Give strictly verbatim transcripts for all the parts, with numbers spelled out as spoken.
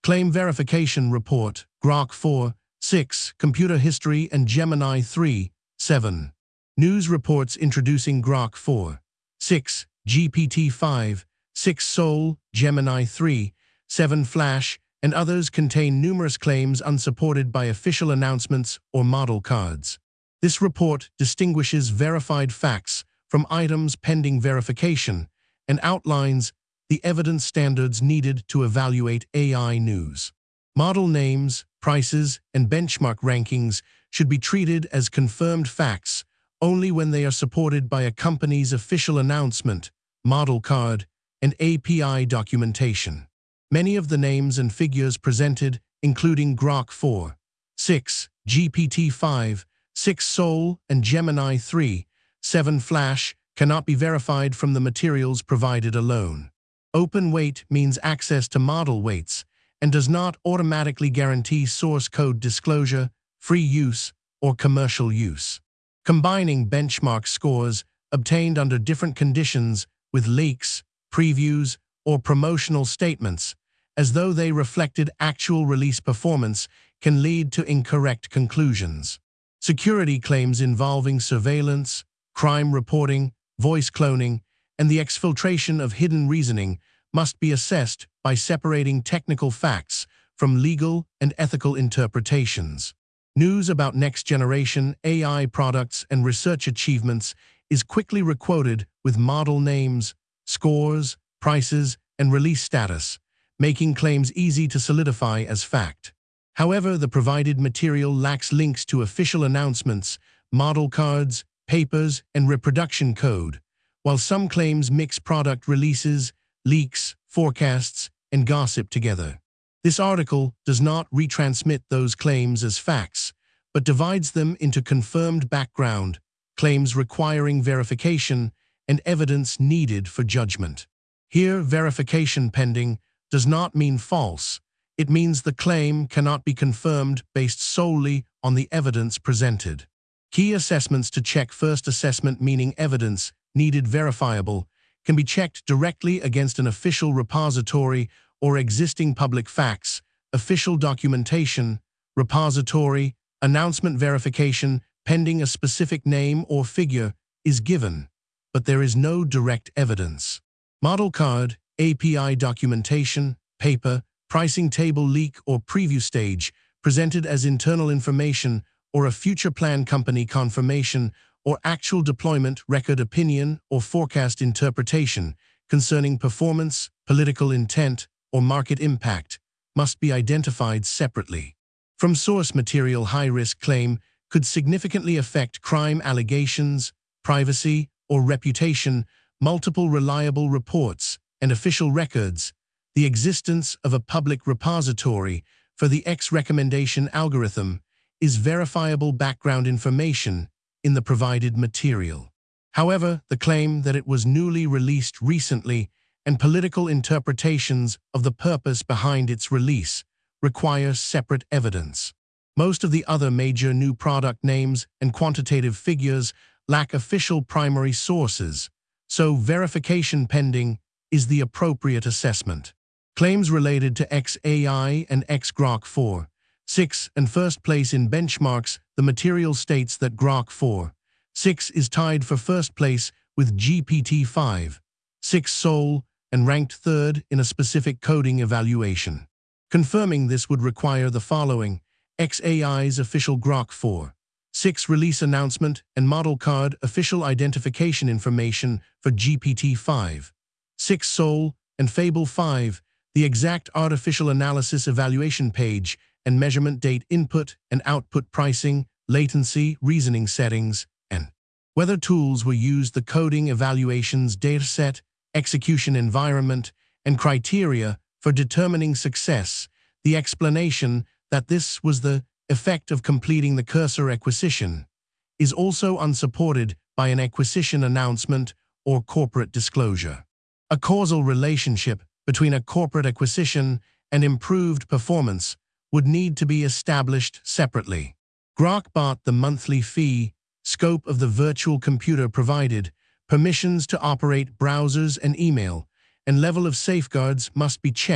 Claim Verification Report, Grok four, six, Computer History and Gemini three, seven. News reports introducing Grok four, six, G P T five, six Sol, Gemini three, seven Flash, and others contain numerous claims unsupported by official announcements or model cards. This report distinguishes verified facts from items pending verification and outlines the evidence standards needed to evaluate A I news. Model names, prices, and benchmark rankings should be treated as confirmed facts only when they are supported by a company's official announcement, model card, and A P I documentation. Many of the names and figures presented, including Grok four, six, G P T five, six Sol, and Gemini three, seven Flash, cannot be verified from the materials provided alone. Open weight means access to model weights and does not automatically guarantee source code disclosure, free use, or commercial use. Combining benchmark scores obtained under different conditions with leaks, previews, or promotional statements, as though they reflected actual release performance, can lead to incorrect conclusions. Security claims involving surveillance, crime reporting, voice cloning, and the exfiltration of hidden reasoning must be assessed by separating technical facts from legal and ethical interpretations. News about next-generation A I products and research achievements is quickly requoted with model names, scores, prices, and release status, making claims easy to solidify as fact. However, the provided material lacks links to official announcements, model cards, papers, and reproduction code, while some claims mix product releases, leaks, forecasts, and gossip together. This article does not retransmit those claims as facts, but divides them into confirmed background, claims requiring verification, and evidence needed for judgment. Here, verification pending does not mean false. It means the claim cannot be confirmed based solely on the evidence presented. Key assessments to check: first assessment, meaning evidence needed verifiable, can be checked directly against an official repository or existing public facts, official documentation, repository, announcement. Verification pending a specific name or figure is given, but there is no direct evidence. Model card, A P I documentation, paper, pricing table, leak or preview stage, presented as internal information or a future plan, company confirmation or actual deployment, record, opinion or forecast interpretation concerning performance, political intent, or market impact must be identified separately. From source material, high-risk claim could significantly affect crime allegations, privacy, or reputation. Multiple reliable reports and official records, the existence of a public repository for the X recommendation algorithm is verifiable background information in the provided material. However, the claim that it was newly released recently and political interpretations of the purpose behind its release require separate evidence. Most of the other major new product names and quantitative figures lack official primary sources, so verification pending is the appropriate assessment. Claims related to X A I and X Grok four, six and first place in benchmarks. The material states that Grok four, six is tied for first place with G P T five, six Sol, and ranked third in a specific coding evaluation. Confirming this would require the following: X A I's official Grok four, six release announcement and model card, official identification information for G P T five, six Sol, and Fable five, the exact artificial analysis evaluation page and measurement date, input and output, pricing, latency, reasoning settings, and whether tools were used, the coding evaluations dataset, execution environment, and criteria for determining success. The explanation that this was the effect of completing the cursor acquisition is also unsupported by an acquisition announcement or corporate disclosure. A causal relationship between a corporate acquisition and improved performance would need to be established separately. Grok bought the monthly fee, scope of the virtual computer provided, permissions to operate browsers and email, and level of safeguards must be checked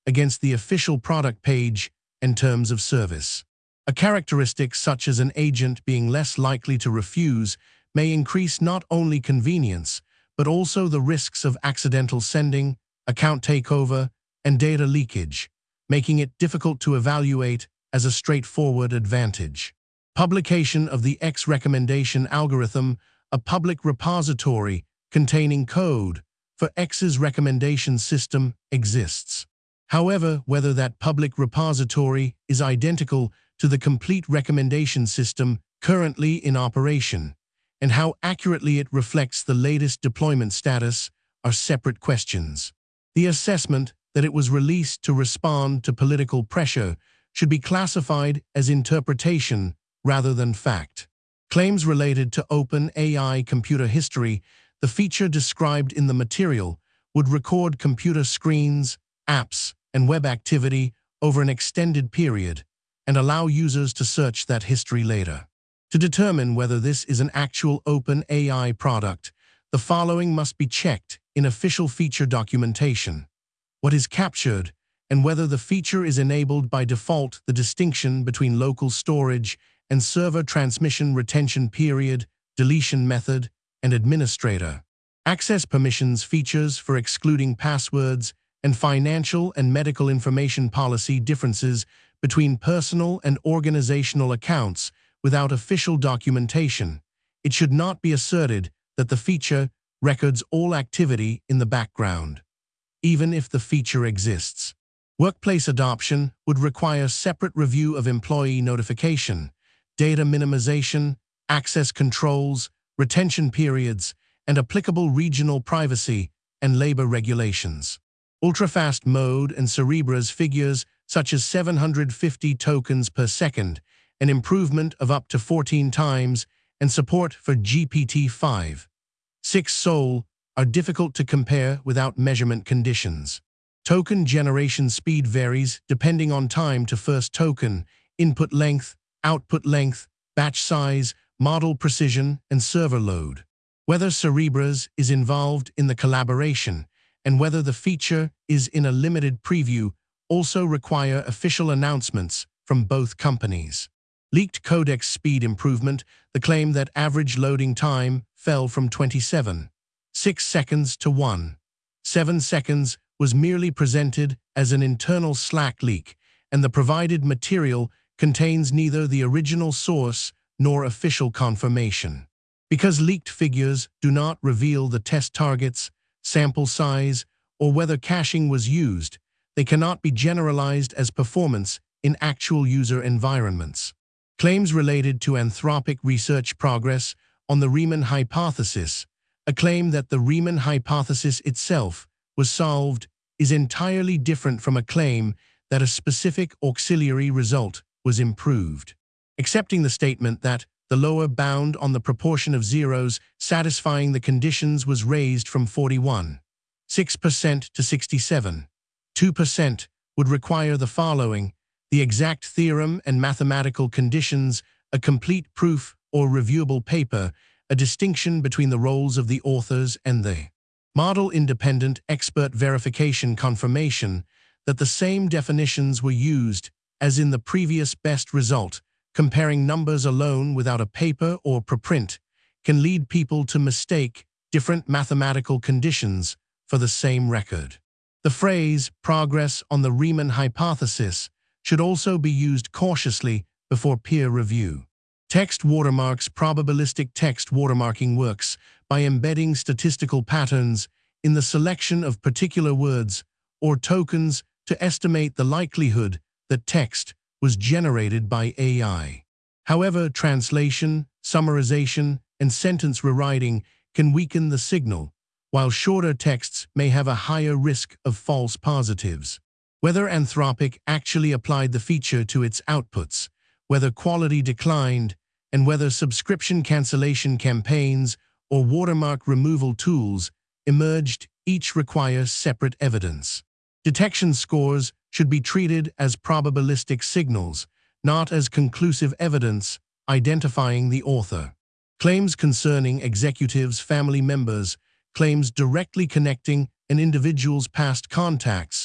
against the official product page and terms of service. A characteristic such as an agent being less likely to refuse may increase not only convenience, but also the risks of accidental sending, account takeover, and data leakage, making it difficult to evaluate as a straightforward advantage. Publication of the X recommendation algorithm, a public repository containing code for X's recommendation system, exists. However, whether that public repository is identical to the complete recommendation system currently in operation, and how accurately it reflects the latest deployment status, are separate questions. The assessment that it was released to respond to political pressure should be classified as interpretation rather than fact. Claims related to OpenAI computer history, the feature described in the material, would record computer screens, apps, and web activity over an extended period and allow users to search that history later. To determine whether this is an actual OpenAI product, the following must be checked in official feature documentation: what is captured, and whether the feature is enabled by default, the distinction between local storage and server transmission retention period, deletion method, and administrator, access permissions features for excluding passwords, and financial and medical information policy differences between personal and organizational accounts without official documentation. It should not be asserted that the feature records all activity in the background, even if the feature exists. Workplace adoption would require separate review of employee notification, data minimization, access controls, retention periods, and applicable regional privacy and labor regulations. Ultrafast mode and Cerebra's figures such as seven hundred fifty tokens per second, an improvement of up to fourteen times, and support for G P T five, six Sol are difficult to compare without measurement conditions. Token generation speed varies depending on time to first token, input length, output length, batch size, model precision, and server load. Whether Cerebra's is involved in the collaboration and whether the feature is in a limited preview also require official announcements from both companies. Leaked codex speed improvement, the claim that average loading time fell from twenty-seven point six seconds to one point seven seconds was merely presented as an internal Slack leak, and the provided material contains neither the original source nor official confirmation. Because leaked figures do not reveal the test targets, sample size, or whether caching was used, they cannot be generalized as performance in actual user environments. Claims related to Anthropic research progress on the Riemann hypothesis, a claim that the Riemann hypothesis itself was solved, is entirely different from a claim that a specific auxiliary result was improved. Accepting the statement that the lower bound on the proportion of zeros satisfying the conditions was raised from forty-one point six percent to sixty-seven point two percent would require the following: the exact theorem and mathematical conditions, a complete proof or reviewable paper, a distinction between the roles of the authors and the model-independent expert verification confirmation that the same definitions were used as in the previous best result. Comparing numbers alone without a paper or preprint can lead people to mistake different mathematical conditions for the same record. The phrase "progress on the Riemann hypothesis" should also be used cautiously before peer review. Text watermarks. Probabilistic text watermarking works by embedding statistical patterns in the selection of particular words or tokens to estimate the likelihood that text was generated by A I. However, translation, summarization, and sentence rewriting can weaken the signal, while shorter texts may have a higher risk of false positives. Whether Anthropic actually applied the feature to its outputs, whether quality declined, and whether subscription cancellation campaigns or watermark removal tools emerged, each require separate evidence. Detection scores should be treated as probabilistic signals, not as conclusive evidence identifying the author. Claims concerning executives' family members, claims directly connecting an individual's past contacts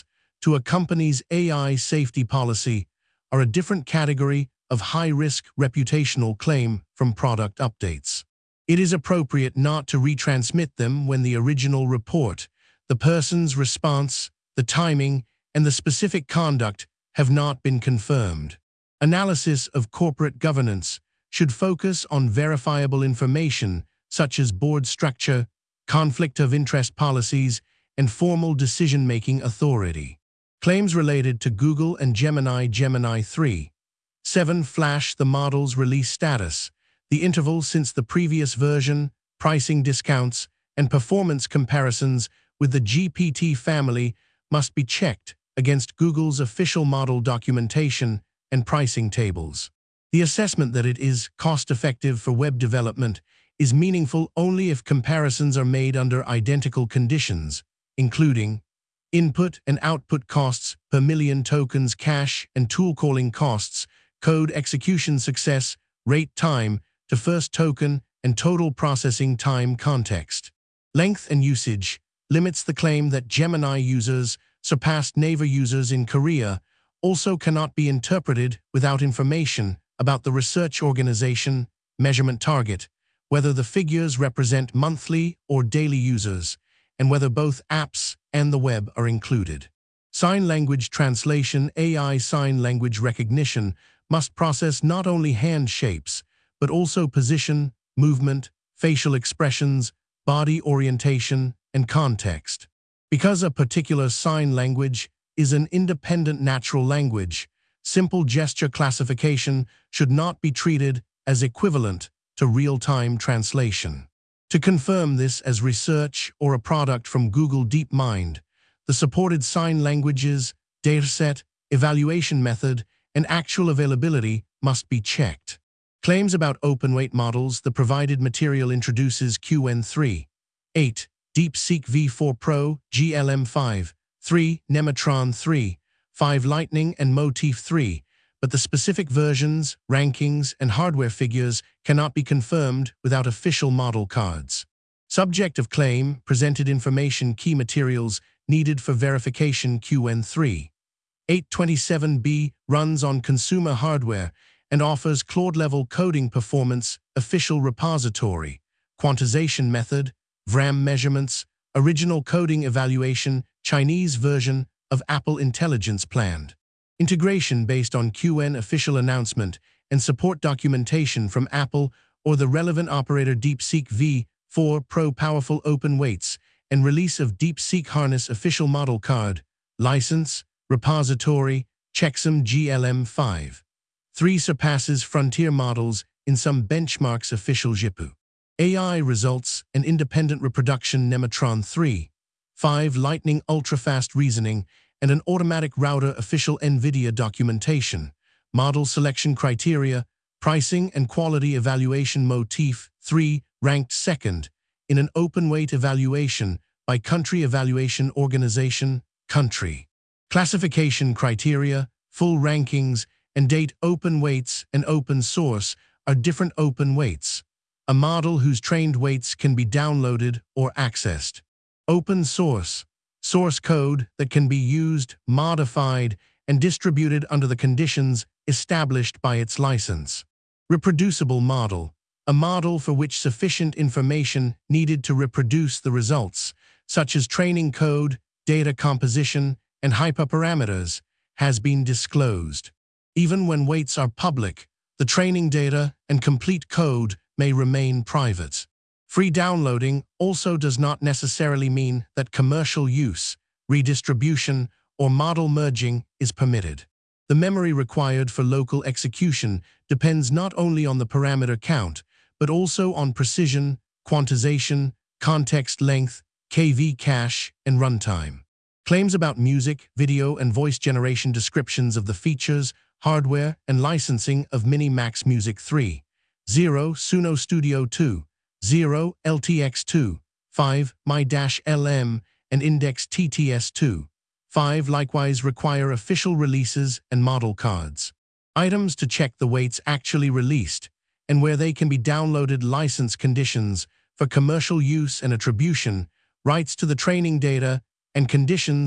to a company's A I safety policy are a different category of high-risk reputational claim from product updates. It is appropriate not to retransmit them when the original report, the person's response, the timing, and the specific conduct have not been confirmed. Analysis of corporate governance should focus on verifiable information such as board structure, conflict of interest policies, and formal decision-making authority. Claims related to Google and Gemini Gemini three. seven Flash the model's release status, the interval since the previous version, pricing discounts, and performance comparisons with the G P T family must be checked against Google's official model documentation and pricing tables. The assessment that it is cost-effective for web development is meaningful only if comparisons are made under identical conditions, including input and output costs per million tokens, cache and tool calling costs, code execution success, rate time to first token, and total processing time context. Length and usage limits the claim that Gemini users surpassed Naver users in Korea also cannot be interpreted without information about the research organization measurement target, whether the figures represent monthly or daily users, and whether both apps and the web are included. Sign language translation. A I sign language recognition must process not only hand shapes, but also position, movement, facial expressions, body orientation, and context. Because a particular sign language is an independent natural language, simple gesture classification should not be treated as equivalent to real-time translation. To confirm this as research or a product from Google DeepMind, the supported sign languages, dataset, evaluation method, and actual availability must be checked. Claims about open-weight models. The provided material introduces Q N three, eight, DeepSeek V four Pro, G L M five, three, Nematron three, five Lightning, and Motif three, but the specific versions, rankings, and hardware figures cannot be confirmed without official model cards. Subject of claim, presented information, key materials needed for verification. Q N three, eight twenty-seven B runs on consumer hardware and offers Claude-level coding performance, official repository, quantization method, V RAM measurements, original coding evaluation, Chinese version of Apple Intelligence planned. Integration based on Q N official announcement and support documentation from Apple or the relevant operator. DeepSeek V four Pro powerful open weights and release of DeepSeek Harness official model card, license, repository, checksum. G L M five. three surpasses frontier models in some benchmarks. Official G P U. A I results and independent reproduction. Nematron three, five Lightning ultra-fast reasoning and an automatic router. Official NVIDIA documentation, model selection criteria, pricing and quality evaluation. Motif three ranked second in an open-weight evaluation by Country Evaluation Organization, country. Classification criteria, full rankings, and date. Open weights and open source are different. Open weights, a model whose trained weights can be downloaded or accessed. Open source, source code that can be used, modified, and distributed under the conditions established by its license. Reproducible model, a model for which sufficient information needed to reproduce the results, such as training code, data composition, and hyperparameters, has been disclosed. Even when weights are public, the training data and complete code may remain private. Free downloading also does not necessarily mean that commercial use, redistribution, or model merging is permitted. The memory required for local execution depends not only on the parameter count, but also on precision, quantization, context length, K V cache, and runtime. Claims about music, video, and voice generation. Descriptions of the features, hardware, and licensing of Mini Max Music three, zero Suno Studio two, zero L T X two, five My-L M, and Index T T S two, five likewise require official releases and model cards. Items to check the weights actually released and where they can be downloaded. License conditions for commercial use and attribution, rights to the training data, and conditions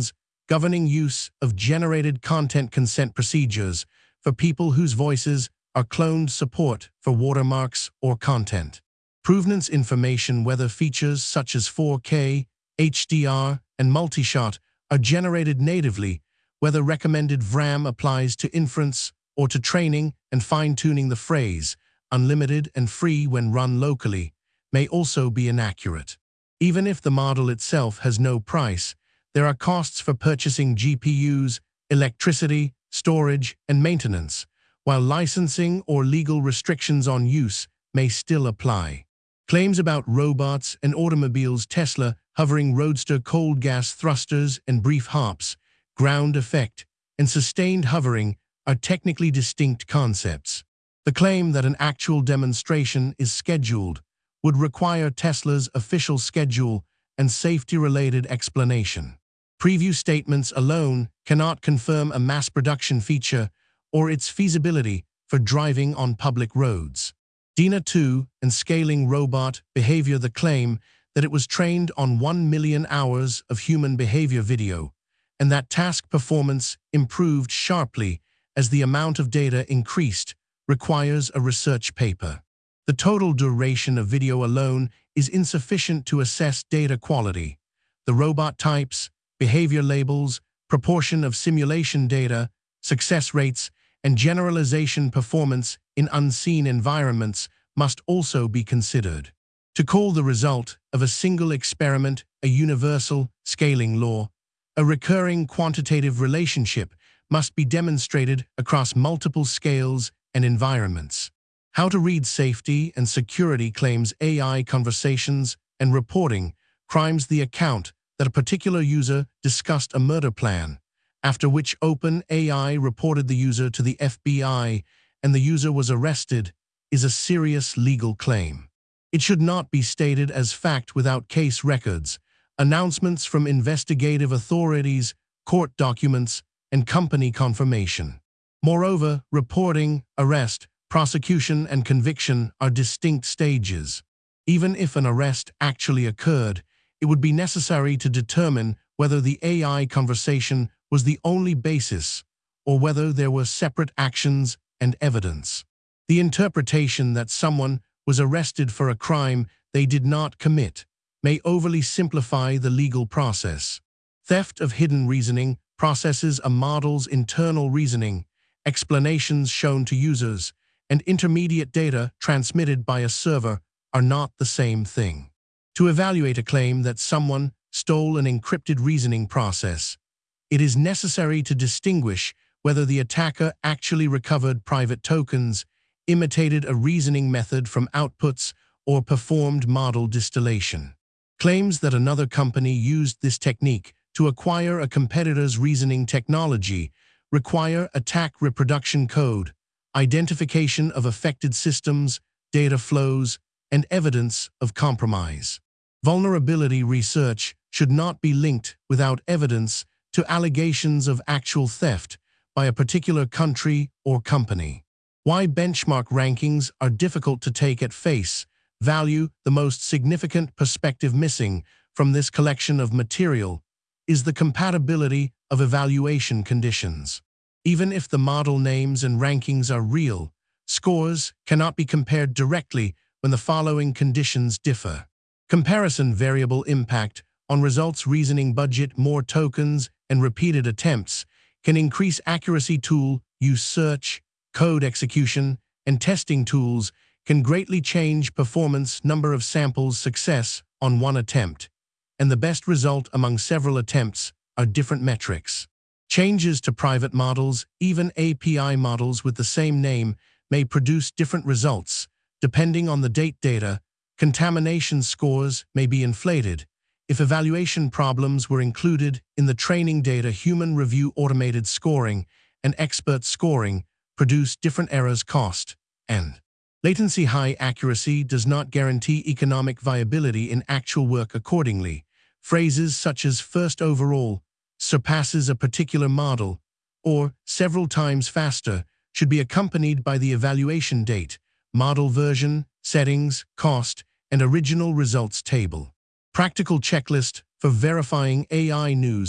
governing use of generated content consent procedures for people whose voices are cloned, support for watermarks or content. Provenance information, whether features such as four K, H D R, and multi-shot are generated natively, whether recommended V RAM applies to inference or to training, and fine-tuning the phrase, unlimited and free when run locally, may also be inaccurate. Even if the model itself has no price, there are costs for purchasing G P Us, electricity, storage, and maintenance, while licensing or legal restrictions on use may still apply. Claims about robots and automobiles, Tesla hovering roadster, cold gas thrusters, and brief hops, ground effect, and sustained hovering are technically distinct concepts. The claim that an actual demonstration is scheduled would require Tesla's official schedule and safety-related explanation. Preview statements alone cannot confirm a mass production feature or its feasibility for driving on public roads. Dina two and Scaling Robot Behavior. The claim that it was trained on one million hours of human behavior video, and that task performance improved sharply as the amount of data increased, requires a research paper. The total duration of video alone is insufficient to assess data quality. The robot types, behavior labels, proportion of simulation data, success rates, and generalization performance in unseen environments must also be considered. To call the result of a single experiment a universal scaling law, a recurring quantitative relationship must be demonstrated across multiple scales and environments. How to read safety and security claims. A I conversations and reporting crimes. The account that a particular user discussed a murder plan, after which OpenAI reported the user to the F B I and the user was arrested, is a serious legal claim. It should not be stated as fact without case records, announcements from investigative authorities, court documents, and company confirmation. Moreover, reporting, arrest, prosecution, and conviction are distinct stages. Even if an arrest actually occurred, it would be necessary to determine whether the A I conversation was the only basis or whether there were separate actions and evidence. The interpretation that someone was arrested for a crime they did not commit may overly simplify the legal process. Theft of hidden reasoning processes a model's internal reasoning, explanations shown to users, and intermediate data transmitted by a server are not the same thing. To evaluate a claim that someone stole an encrypted reasoning process, it is necessary to distinguish whether the attacker actually recovered private tokens, imitated a reasoning method from outputs, or performed model distillation. Claims that another company used this technique to acquire a competitor's reasoning technology require attack reproduction code, identification of affected systems, data flows, and evidence of compromise. Vulnerability research should not be linked without evidence to allegations of actual theft by a particular country or company. Why benchmark rankings are difficult to take at face value. The most significant perspective missing from this collection of material is the compatibility of evaluation conditions. Even if the model names and rankings are real, scores cannot be compared directly when the following conditions differ. Comparison variable impact on results. Reasoning budget. More tokens and repeated attempts can increase accuracy. Tool use. Search, code execution, and testing tools can greatly change performance. Number of samples. Success on one attempt and the best result among several attempts are different metrics. Changes to private models. Even A P I models with the same name may produce different results depending on the date. Data contamination scores may be inflated if evaluation problems were included in the training data. Human review. Automated scoring and expert scoring produce different errors. Cost and latency. High accuracy does not guarantee economic viability in actual work. Accordingly, phrases such as first overall, surpasses a particular model, or several times faster should be accompanied by the evaluation date, model version, settings, cost, and original results table. Practical checklist for verifying A I news.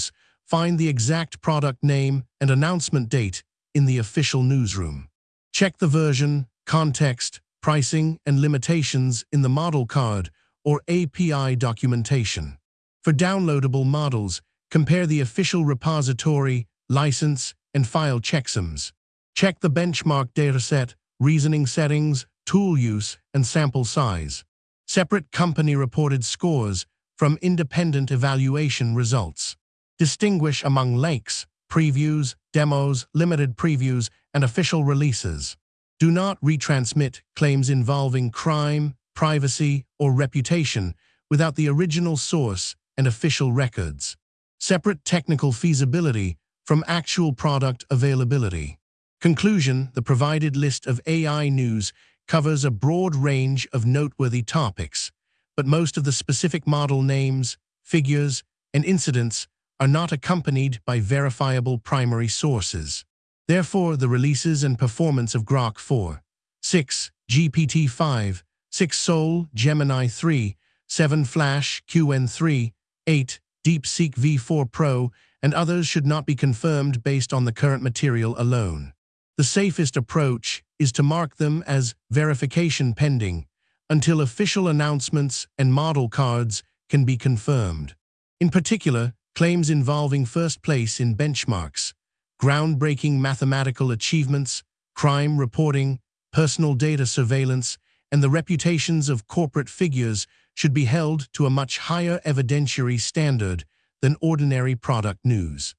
Find the exact product name and announcement date in the official newsroom. Check the version, context, pricing, and limitations in the model card or A P I documentation. For downloadable models, compare the official repository, license, and file checksums. Check the benchmark dataset, reasoning settings, tool use, and sample size. Separate company-reported scores from independent evaluation results. Distinguish among lakes, previews, demos, limited previews, and official releases. Do not retransmit claims involving crime, privacy, or reputation without the original source and official records. Separate technical feasibility from actual product availability. Conclusion: the provided list of A I news covers a broad range of noteworthy topics, but most of the specific model names, figures, and incidents are not accompanied by verifiable primary sources. Therefore, the releases and performance of Grok four, six, G P T five, six Sol, Gemini three, seven Flash, Q N three, eight, DeepSeek V four Pro, and others should not be confirmed based on the current material alone. The safest approach is to mark them as verification pending until official announcements and model cards can be confirmed. In particular, claims involving first place in benchmarks, groundbreaking mathematical achievements, crime reporting, personal data surveillance, and the reputations of corporate figures should be held to a much higher evidentiary standard than ordinary product news.